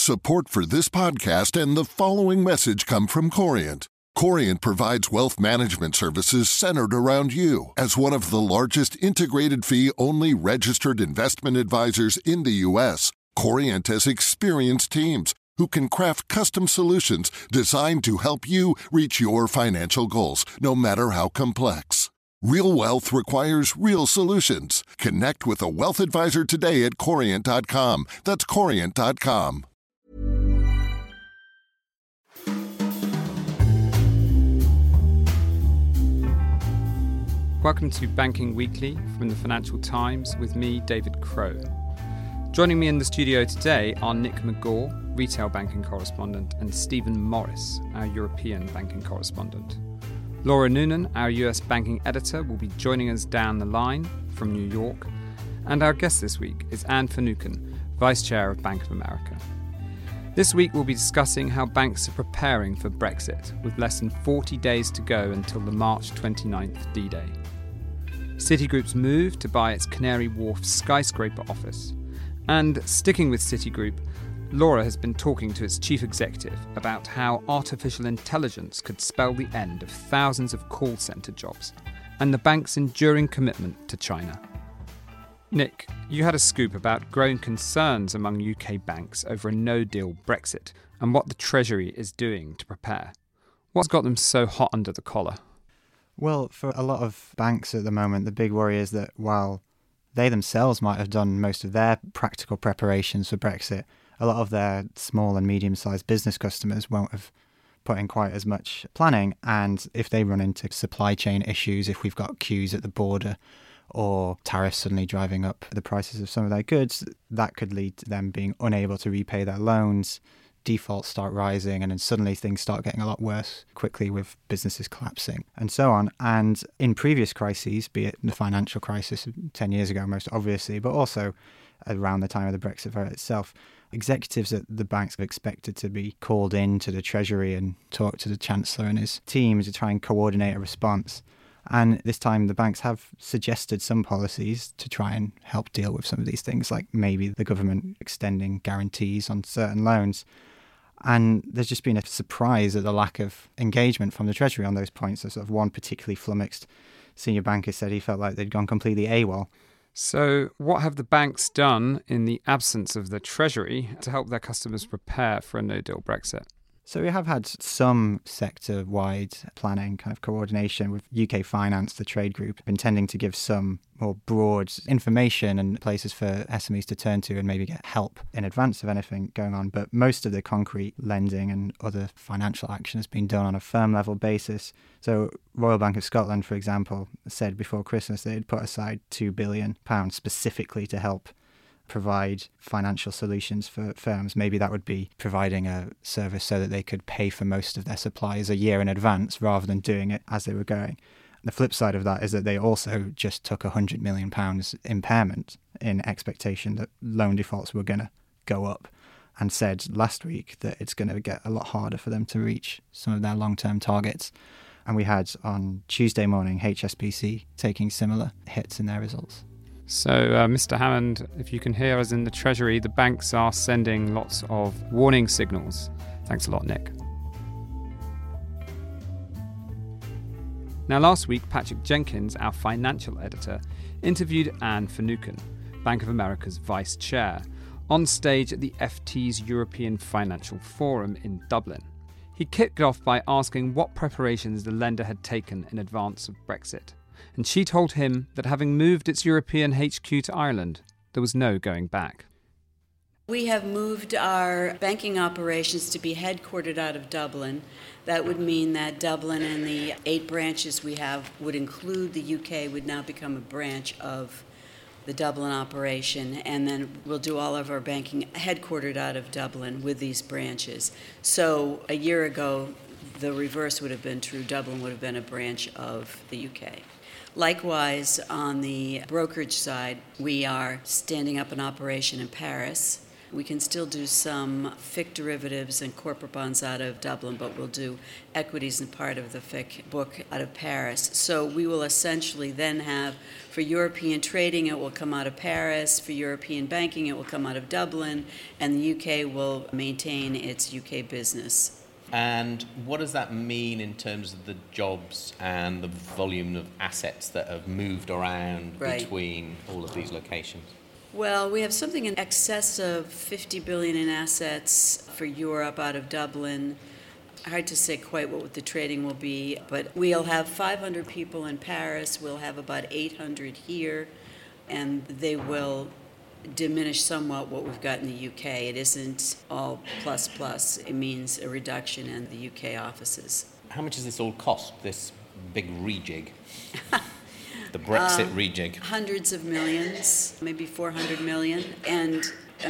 Support for this podcast and the following message come from Corient. Corient provides wealth management services centered around you. As one of the largest integrated fee-only registered investment advisors in the U.S., Corient has experienced teams who can craft custom solutions designed to help you reach your financial goals, no matter how complex. Real wealth requires real solutions. Connect with a wealth advisor today at Corient.com. That's Corient.com. Welcome to Banking Weekly from the Financial Times with me, David Crow. Joining me in the studio today are Nick McGaw, retail banking correspondent, and Stephen Morris, our European banking correspondent. Laura Noonan, our US banking editor, will be joining us down the line from New York. And our guest this week is Anne Finucane, Vice Chair of Bank of America. This week we'll be discussing how banks are preparing for Brexit, with less than 40 days to go until the March 29th D-Day. Citigroup's move to buy its Canary Wharf skyscraper office. And sticking with Citigroup, Laura has been talking to its chief executive about how artificial intelligence could spell the end of thousands of call centre jobs and the bank's enduring commitment to China. Nick, you had a scoop about growing concerns among UK banks over a no-deal Brexit and what the Treasury is doing to prepare. What's got them so hot under the collar? Well, for a lot of banks at the moment, the big worry is that while they themselves might have done most of their practical preparations for Brexit, a lot of their small and medium-sized business customers won't have put in quite as much planning. And if they run into supply chain issues, if we've got queues at the border or tariffs suddenly driving up the prices of some of their goods, that could lead to them being unable to repay their loans, defaults start rising, and then suddenly things start getting a lot worse quickly with businesses collapsing and so on. And in previous crises, be it the financial crisis 10 years ago most obviously, but also around the time of the Brexit vote itself, executives at the banks have expected to be called in to the Treasury and talk to the Chancellor and his team to try and coordinate a response. And this time the banks have suggested some policies to try and help deal with some of these things, like maybe the government extending guarantees on certain loans. And there's just been a surprise at the lack of engagement from the Treasury on those points. So sort of one particularly flummoxed senior banker said he felt like they'd gone completely AWOL. So what have the banks done in the absence of the Treasury to help their customers prepare for a no-deal Brexit? So we have had some sector-wide planning, kind of coordination with UK Finance, the trade group, intending to give some more broad information and places for SMEs to turn to and maybe get help in advance of anything going on. But most of the concrete lending and other financial action has been done on a firm level basis. So Royal Bank of Scotland, for example, said before Christmas they'd put aside £2 billion specifically to help provide financial solutions for firms. Maybe that would be providing a service so that they could pay for most of their supplies a year in advance rather than doing it as they were going. The flip side of that is that they also just took £100 million impairment in expectation that loan defaults were going to go up, and said last week that it's going to get a lot harder for them to reach some of their long-term targets. And we had on Tuesday morning HSBC taking similar hits in their results. So, Mr. Hammond, if you can hear us in the Treasury, the banks are sending lots of warning signals. Thanks a lot, Nick. Now, last week, Patrick Jenkins, our financial editor, interviewed Anne Finucane, Bank of America's vice chair, on stage at the FT's European Financial Forum in Dublin. He kicked off by asking what preparations the lender had taken in advance of Brexit. And she told him that having moved its European HQ to Ireland, there was no going back. We have moved our banking operations to be headquartered out of Dublin. That would mean that Dublin and the 8 branches we have would include the UK, would now become a branch of the Dublin operation, and then we'll do all of our banking headquartered out of Dublin with these branches. So a year ago, the reverse would have been true. Dublin would have been a branch of the UK. Likewise, on the brokerage side, we are standing up an operation in Paris. We can still do some FIC derivatives and corporate bonds out of Dublin, but we'll do equities and part of the FIC book out of Paris. So we will essentially then have, for European trading, it will come out of Paris. For European banking, it will come out of Dublin. And the UK will maintain its UK business. And what does that mean in terms of the jobs and the volume of assets that have moved around between all of these locations? Well, we have something in excess of 50 billion in assets for Europe out of Dublin. Hard to say quite what the trading will be, but we'll have 500 people in Paris. We'll have about 800 here, and they will diminish somewhat what we've got in the UK. It isn't all plus. It means a reduction in the UK offices. How much does this all cost, this big rejig? The Brexit rejig? Hundreds of millions, maybe 400 million. And,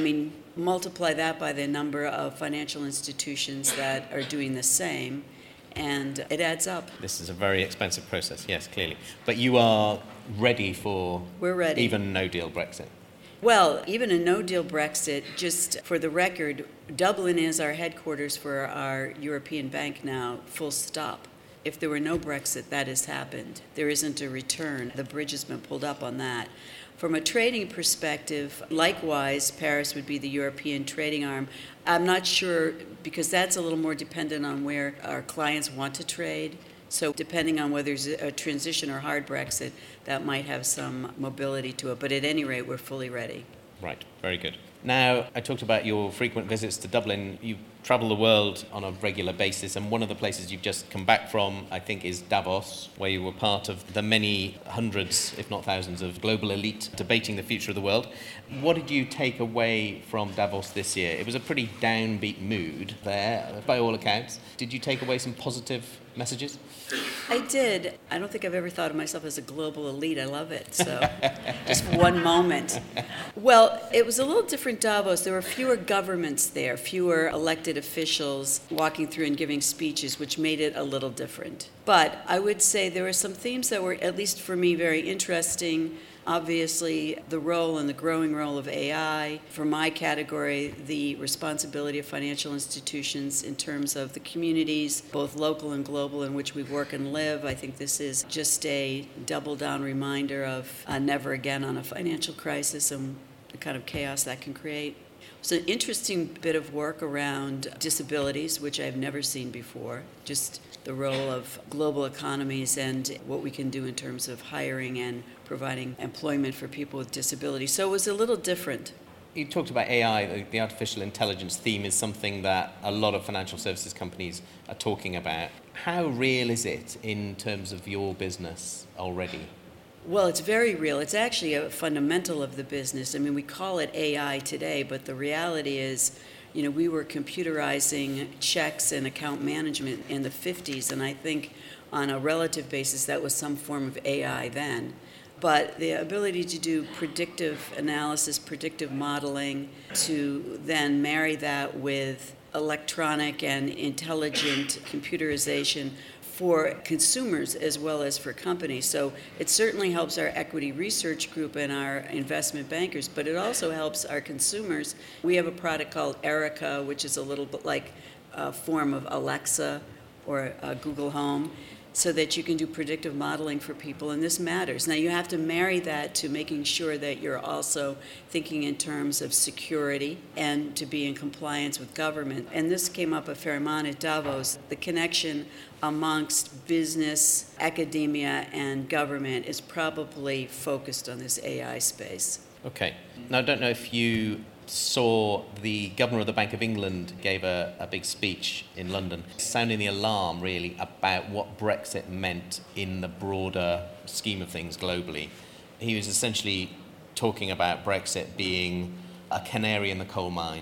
multiply that by the number of financial institutions that are doing the same, and it adds up. This is a very expensive process, yes, clearly. But you are ready for We're ready. Even no-deal Brexit? Well, even a no-deal Brexit, just for the record, Dublin is our headquarters for our European bank now, full stop. If there were no Brexit, that has happened. There isn't a return. The bridge has been pulled up on that. From a trading perspective, likewise, Paris would be the European trading arm. I'm not sure, because that's a little more dependent on where our clients want to trade. So depending on whether there's a transition or hard Brexit, that might have some mobility to it. But at any rate, we're fully ready. Right, very good. Now, I talked about your frequent visits to Dublin. You travel the world on a regular basis, and one of the places you've just come back from, I think, is Davos, where you were part of the many hundreds, if not thousands, of global elite debating the future of the world. What did you take away from Davos this year? It was a pretty downbeat mood there, by all accounts. Did you take away some positive messages? I did. I don't think I've ever thought of myself as a global elite. I love it. So just one moment. Well, it was a little different Davos. There were fewer governments there, fewer elected officials walking through and giving speeches, which made it a little different. But I would say there were some themes that were, at least for me, very interesting. Obviously, the role and the growing role of AI. For my category, the responsibility of financial institutions in terms of the communities, both local and global, in which we work and live. I think this is just a double-down reminder of never again on a financial crisis and the kind of chaos that can create. It's an interesting bit of work around disabilities, which I've never seen before, just the role of global economies and what we can do in terms of hiring and providing employment for people with disabilities. So it was a little different. You talked about AI, the artificial intelligence theme is something that a lot of financial services companies are talking about. How real is it in terms of your business already? Well, it's very real. It's actually a fundamental of the business. I mean, we call it AI today, but the reality is, we were computerizing checks and account management in the 50s, and I think on a relative basis that was some form of AI then. But the ability to do predictive analysis, predictive modeling, to then marry that with electronic and intelligent computerization for consumers as well as for companies. So it certainly helps our equity research group and our investment bankers, but it also helps our consumers. We have a product called Erica, which is a little bit like a form of Alexa or Google Home, so that you can do predictive modeling for people, and this matters. Now you have to marry that to making sure that you're also thinking in terms of security and to be in compliance with government. And this came up a fair amount at Davos. The connection amongst business, academia, and government is probably focused on this AI space. Okay. Now I don't know if you saw the Governor of the Bank of England gave a big speech in London, sounding the alarm really about what Brexit meant in the broader scheme of things globally. He was essentially talking about Brexit being a canary in the coal mine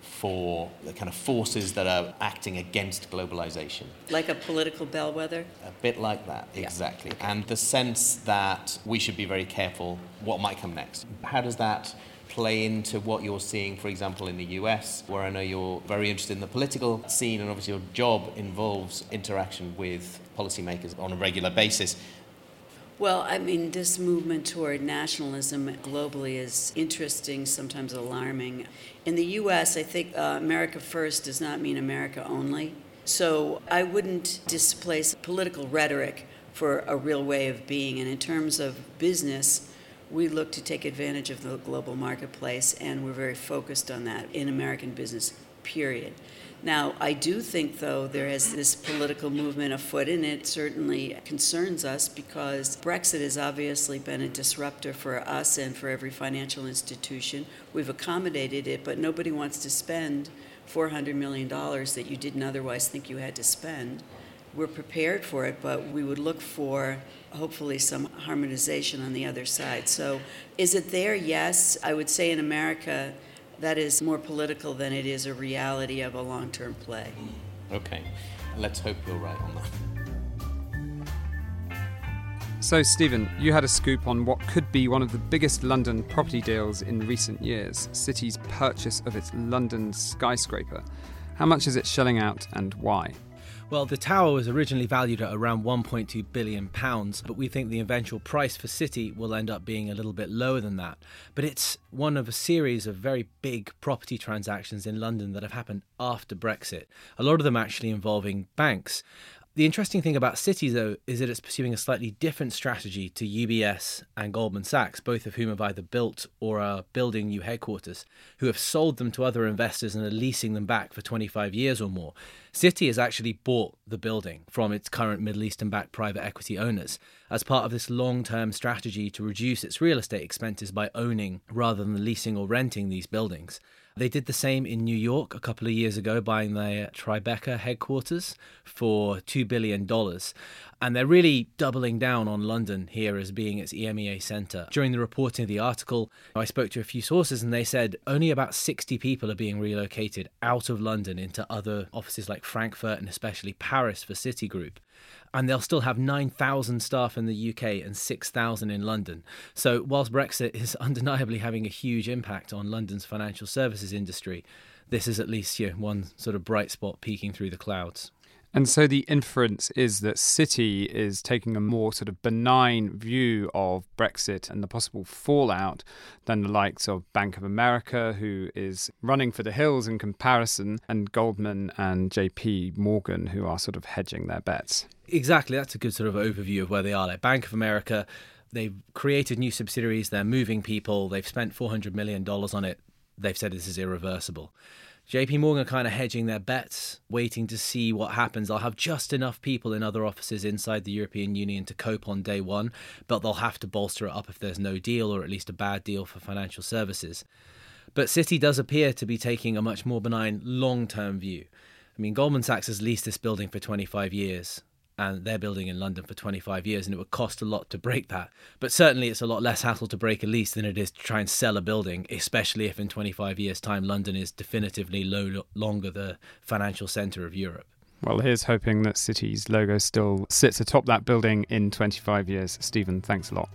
for the kind of forces that are acting against globalization. Like a political bellwether? A bit like that, exactly. Yeah. And the sense that we should be very careful what might come next. How does that play into what you're seeing, for example, in the US, where I know you're very interested in the political scene, and obviously your job involves interaction with policymakers on a regular basis? Well, I mean, this movement toward nationalism globally is interesting, sometimes alarming. In the U.S., I think America first does not mean America only. So I wouldn't displace political rhetoric for a real way of being. And in terms of business, we look to take advantage of the global marketplace, and we're very focused on that in American business, period. Now, I do think, though, there is this political movement afoot, and it certainly concerns us because Brexit has obviously been a disruptor for us and for every financial institution. We've accommodated it, but nobody wants to spend $400 million that you didn't otherwise think you had to spend. We're prepared for it, but we would look for, hopefully, some harmonization on the other side. So is it there? Yes. I would say in America, that is more political than it is a reality of a long-term play. Okay, let's hope you're right on that. So, Stephen, you had a scoop on what could be one of the biggest London property deals in recent years, City's purchase of its London skyscraper. How much is it shelling out and why? Well, the tower was originally valued at around £1.2 billion, but we think the eventual price for City will end up being a little bit lower than that. But it's one of a series of very big property transactions in London that have happened after Brexit, a lot of them actually involving banks. The interesting thing about City, though, is that it's pursuing a slightly different strategy to UBS and Goldman Sachs, both of whom have either built or are building new headquarters, who have sold them to other investors and are leasing them back for 25 years or more. City has actually bought the building from its current Middle Eastern-backed private equity owners as part of this long-term strategy to reduce its real estate expenses by owning rather than leasing or renting these buildings. They did the same in New York a couple of years ago, buying their Tribeca headquarters for $2 billion. And they're really doubling down on London here as being its EMEA centre. During the reporting of the article, I spoke to a few sources and they said only about 60 people are being relocated out of London into other offices like Frankfurt and especially Paris for Citigroup. And they'll still have 9,000 staff in the UK and 6,000 in London. So whilst Brexit is undeniably having a huge impact on London's financial services industry, this is at least one sort of bright spot peeking through the clouds. And so the inference is that City is taking a more sort of benign view of Brexit and the possible fallout than the likes of Bank of America, who is running for the hills in comparison, and Goldman and JP Morgan, who are sort of hedging their bets. Exactly. That's a good sort of overview of where they are. Like Bank of America, they've created new subsidiaries, they're moving people, they've spent $400 million on it. They've said this is irreversible. JP Morgan are kind of hedging their bets, waiting to see what happens. They'll have just enough people in other offices inside the European Union to cope on day one, but they'll have to bolster it up if there's no deal, or at least a bad deal for financial services. But City does appear to be taking a much more benign long-term view. I mean, Goldman Sachs has leased this building for 25 years. And they're building in London for 25 years, and it would cost a lot to break that. But certainly it's a lot less hassle to break a lease than it is to try and sell a building, especially if in 25 years' time London is definitively no longer the financial centre of Europe. Well, here's hoping that City's logo still sits atop that building in 25 years. Stephen, thanks a lot.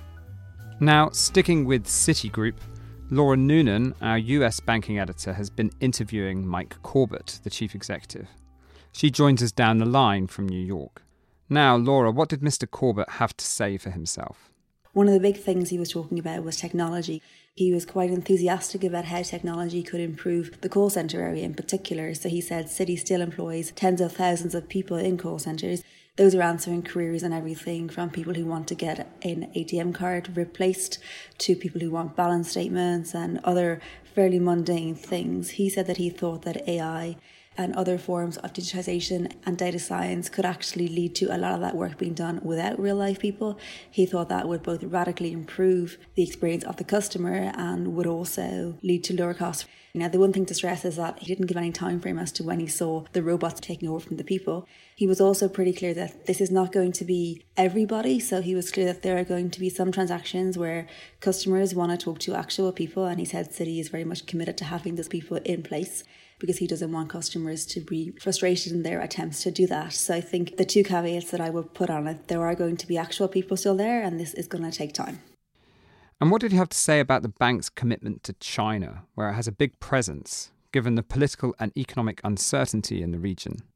Now, sticking with Citigroup, Laura Noonan, our US banking editor, has been interviewing Mike Corbett, the chief executive. She joins us down the line from New York. Now, Laura, what did Mr. Corbett have to say for himself? One of the big things he was talking about was technology. He was quite enthusiastic about how technology could improve the call centre area in particular. So he said City still employs tens of thousands of people in call centres. Those are answering queries and everything from people who want to get an ATM card replaced to people who want balance statements and other fairly mundane things. He said that he thought that AI and other forms of digitization and data science could actually lead to a lot of that work being done without real life people. He thought that would both radically improve the experience of the customer and would also lead to lower costs. Now, the one thing to stress is that he didn't give any time frame as to when he saw the robots taking over from the people. He was also pretty clear that this is not going to be everybody. So he was clear that there are going to be some transactions where customers want to talk to actual people. And he said City is very much committed to having those people in place, because he doesn't want customers to be frustrated in their attempts to do that. So I think the two caveats that I would put on it, there are going to be actual people still there, and this is going to take time. And what did he have to say about the bank's commitment to China, where it has a big presence, given the political and economic uncertainty in the region?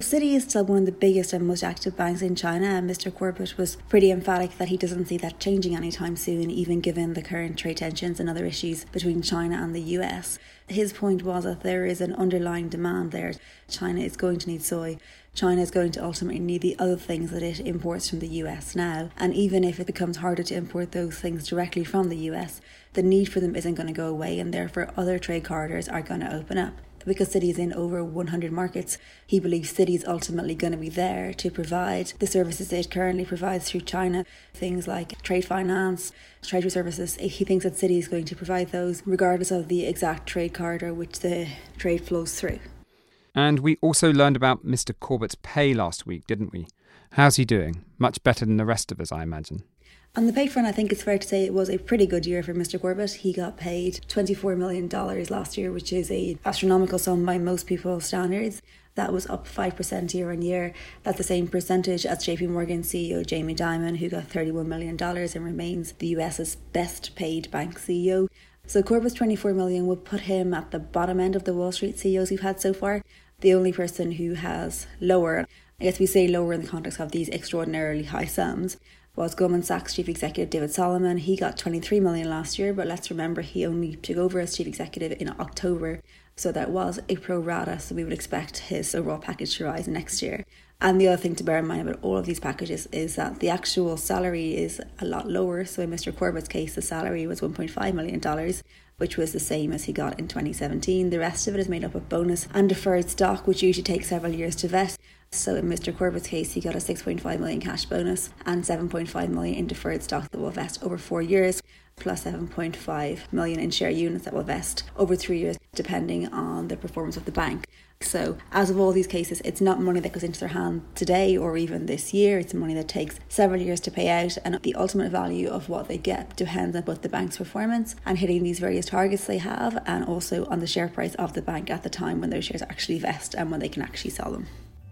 Citi is still one of the biggest and most active banks in China, and Mr. Corbett was pretty emphatic that he doesn't see that changing anytime soon, even given the current trade tensions and other issues between China and the US. His point was that there is an underlying demand there. China is going to need soy. China is going to ultimately need the other things that it imports from the US now. And even if it becomes harder to import those things directly from the US, the need for them isn't going to go away, and therefore other trade corridors are going to open up. Because Citi is in over 100 markets, he believes Citi is ultimately going to be there to provide the services it currently provides through China, things like trade finance, treasury services. He thinks that Citi is going to provide those regardless of the exact trade corridor which the trade flows through. And we also learned about Mr. Corbett's pay last week, didn't we? How's he doing? Much better than the rest of us, I imagine. On the pay front, I think it's fair to say it was a pretty good year for Mr. Corbett. He got paid $24 million last year, which is an astronomical sum by most people's standards. That was up 5% year on year. That's the same percentage as JP Morgan CEO Jamie Dimon, who got $31 million and remains the US's best paid bank CEO. So Corbett's $24 million would put him at the bottom end of the Wall Street CEOs we've had so far. The only person who has lower, I guess we say lower in the context of these extraordinarily high sums, was Goldman Sachs Chief Executive David Solomon. He got $23 million last year, but let's remember he only took over as Chief Executive in October, so that was a pro rata, so we would expect his overall package to rise next year. And the other thing to bear in mind about all of these packages is that the actual salary is a lot lower. So in Mr. Corbett's case, the salary was $1.5 million, which was the same as he got in 2017. The rest of it is made up of bonus and deferred stock, which usually takes several years to vet. So in Mr. Corbett's case, he got a $6.5 million cash bonus and $7.5 million in deferred stock that will vest over 4 years, plus $7.5 million in share units that will vest over 3 years, depending on the performance of the bank. So as of all these cases, it's not money that goes into their hand today or even this year. It's money that takes several years to pay out, and the ultimate value of what they get depends on both the bank's performance and hitting these various targets they have, and also on the share price of the bank at the time when those shares actually vest and when they can actually sell them.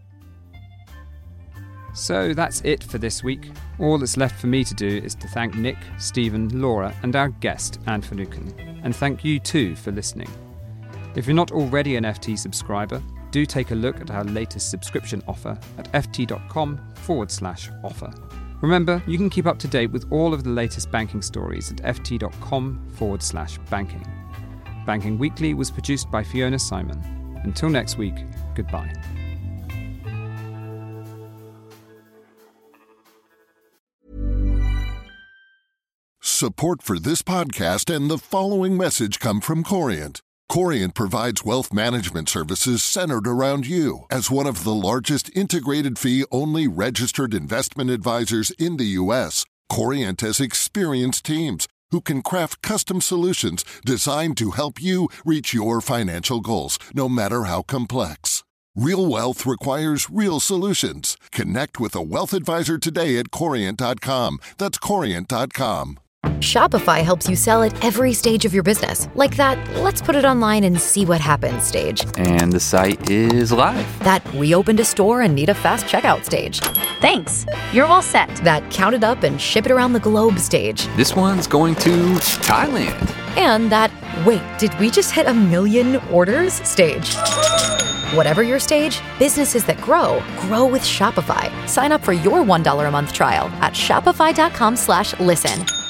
So that's it for this week. All that's left for me to do is to thank Nick, Stephen, Laura and our guest, Anne Finucane. And thank you too for listening. If you're not already an FT subscriber, do take a look at our latest subscription offer at ft.com/offer. Remember, you can keep up to date with all of the latest banking stories at ft.com/banking. Banking Weekly was produced by Fiona Simon. Until next week, goodbye. Support for this podcast and the following message come from Corient. Corient provides wealth management services centered around you. As one of the largest integrated fee-only registered investment advisors in the U.S., Corient has experienced teams who can craft custom solutions designed to help you reach your financial goals, no matter how complex. Real wealth requires real solutions. Connect with a wealth advisor today at Corient.com. That's Corient.com. Shopify helps you sell at every stage of your business. Like that, let's put it online and see what happens stage. And the site is live. That we opened a store and need a fast checkout stage. Thanks. You're all set. That count it up and ship it around the globe stage. This one's going to Thailand. And that, wait, did we just hit 1 million orders stage? Whatever your stage, businesses that grow with Shopify. Sign up for your $1 a month trial at shopify.com/listen.